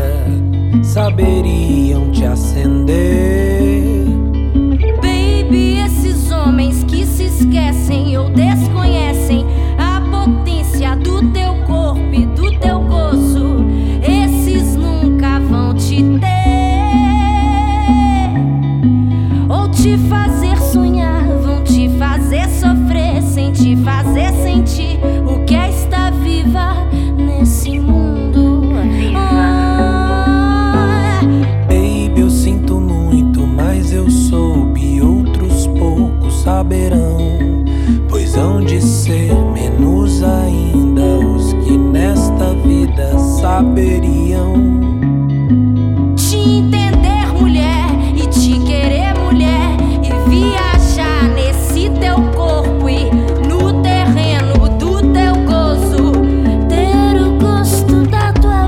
saberiam te acender. Baby, esses homens que se esquecem ou desconhecem a potência do teu corpo e do teu gozo, esses nunca vão te ter ou te fazer sonhar. Vão te fazer sofrer sem te fazer sentir o que é estar viva nesse mundo. Baby, eu sinto muito, mas eu soube, outros poucos saberão, pois hão de ser menos ainda os que nesta vida saberiam Te entender, mulher, e te querer, mulher, e viajar nesse teu corpo e no terreno do teu gozo, ter o gosto da tua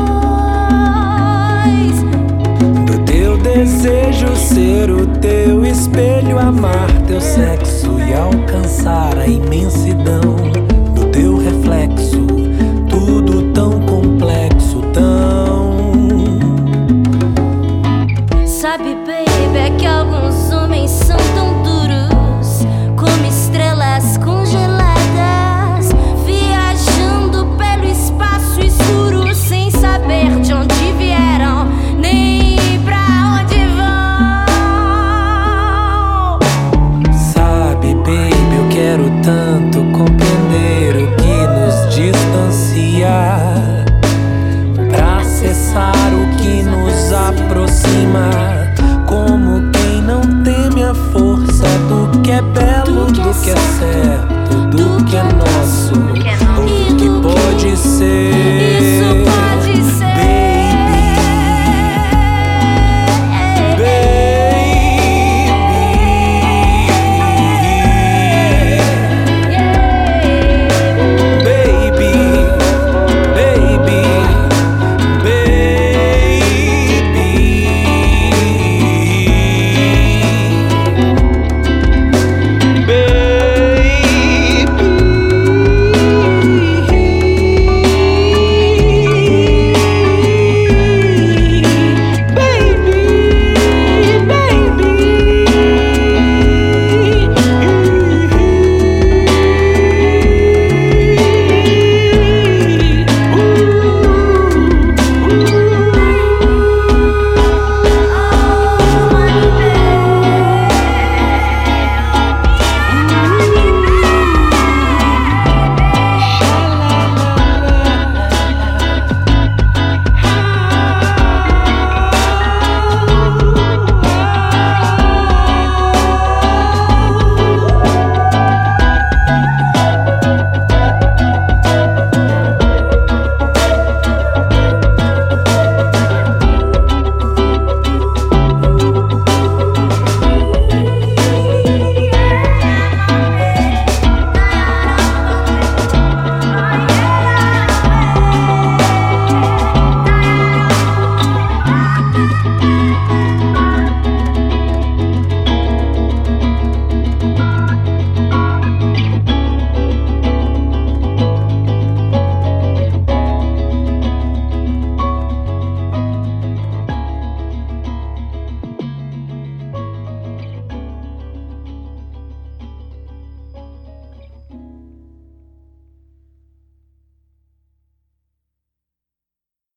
voz, do teu desejo ser o teu espelho, amar teu sexo e alcançar a imensidão do teu reflexo. Tudo tão complexo, tão... Sabe, baby, é que alguns homens são tão duros como estrelas congeladas, viajando pelo espaço escuro sem saber de onde vieram nem pra onde vão. Sabe, baby, eu quero tanto compreender o que nos distancia, pra acessar o que nos aproxima, como quem não teme a força do que é belo, do que é certo.